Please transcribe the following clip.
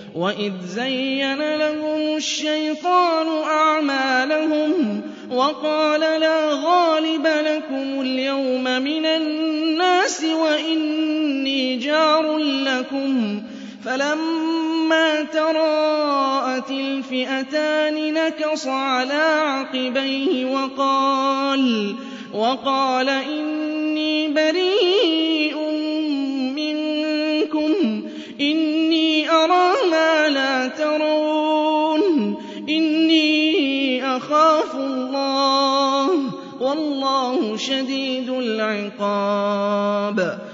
وَإِذْ زَيَّنَ لَهُمُ الشَّيْطَانُ أَعْمَالَهُمْ وَقَالَ لَا غَالِبَ لَكُمُ الْيَوْمَ مِنَ النَّاسِ وَإِنِّي جَارٌ لَّكُمْ فَلَمَّا تَرَاءَتِ الْفِئَتَانِ نَكَصَ عَلَىٰ عَقِبَيْهِ وَقَالَ إِنِّي بَرِيءٌ مِّنكُمْ إِنِّي أَرَىٰ مَا لَا تَرَوْنَ إِنِّي أَخَافُ اللَّهَ وَاللَّهُ شَدِيدُ الْعِقَابِ